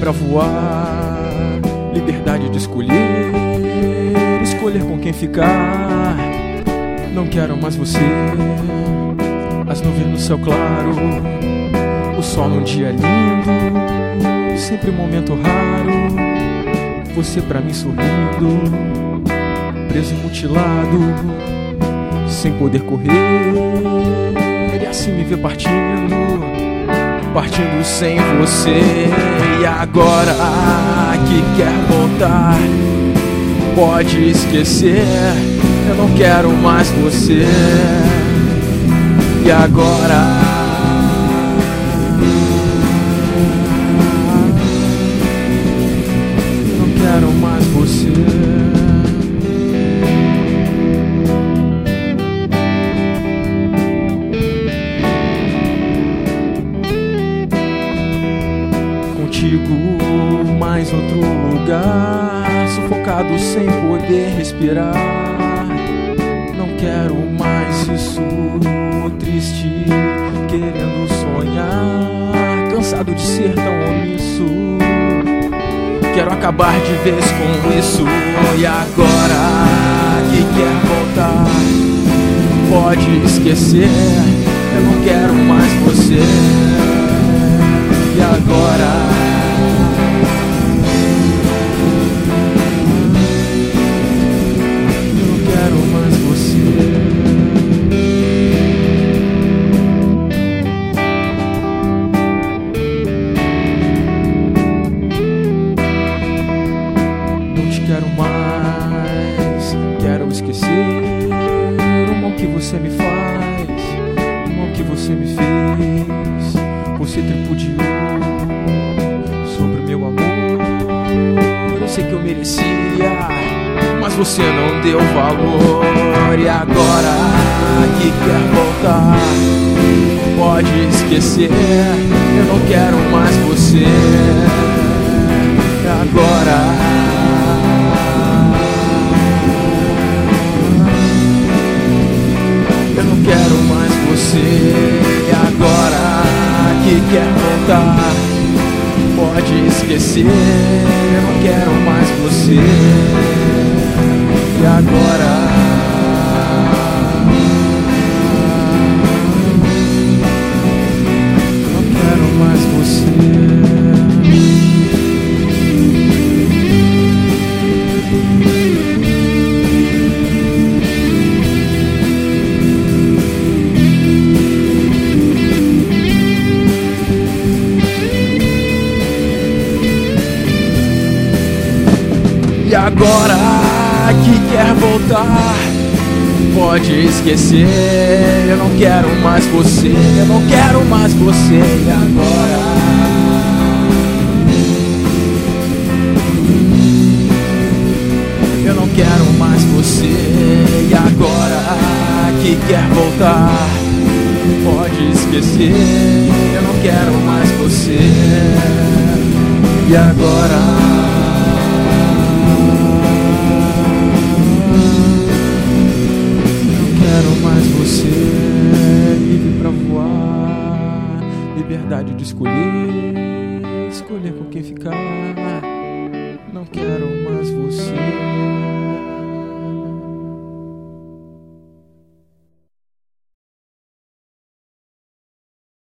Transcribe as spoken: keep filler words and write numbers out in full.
pra voar, liberdade de escolher, escolher com quem ficar. Não quero mais você, as nuvens no céu claro, o sol num dia lindo, sempre um momento raro, você pra mim sorrindo, preso e mutilado, sem poder correr, e assim me ver partindo, partindo sem você. E agora que quer voltar, pode esquecer, eu não quero mais você. E agora não quero mais você. Contigo mais outro lugar, sufocado sem poder respirar. Não quero mais isso, triste, querendo sonhar, cansado de ser tão omisso. Quero acabar de vez com isso. E agora que quer voltar, pode esquecer, eu não quero mais você. E agora quero mais, quero esquecer o mal que você me faz, o mal que você me fez. Você tripudiou sobre o meu amor, eu sei que eu merecia, mas você não deu valor. E agora que quer voltar, pode esquecer, eu não quero mais você. E agora quero mais você. E agora que quer voltar, pode esquecer, eu não quero mais você. E agora não quero mais você. E agora que quer voltar, pode esquecer, eu não quero mais você, eu não quero mais você. E agora eu não quero mais você. E agora que quer voltar, pode esquecer, eu não quero mais você. E agora livre pra voar, liberdade de escolher, escolher com quem ficar.